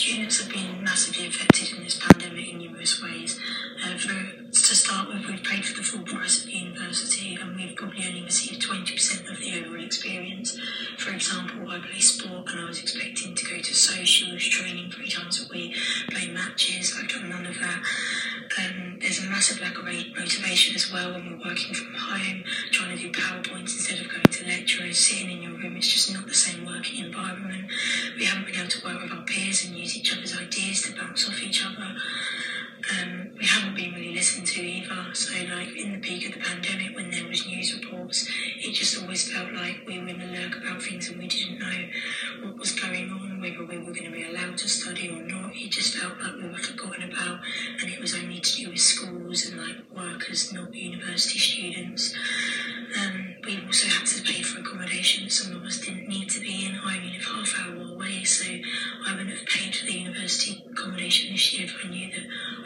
students have been massively affected in this pandemic in numerous ways. To start with, we've paid for the full price of the university, and we've probably only received 20% of the overall experience. For example, I play sport, and I was expecting to go to socials, training 3 times a week, play matches. I've done none of that. There's a massive lack of motivation as well when we're working from home, trying to do PowerPoints instead of going to lecturers, sitting in your room. It's just not the same working environment. We haven't been able to work with our peers and use each other's ideas to bounce off each other. We haven't been really listened to either. So like in the peak of the pandemic, when there was news reports, it just always felt like we were in the lurk about things and we didn't know what was going on, whether we were going to be allowed to study or not. It just felt like we were forgotten about, and it was only to do with schools and like workers, not university students. We also had to pay for accommodation that some of us didn't need to be in. I only live half hour away, so I wouldn't have paid for the university accommodation this year if I knew that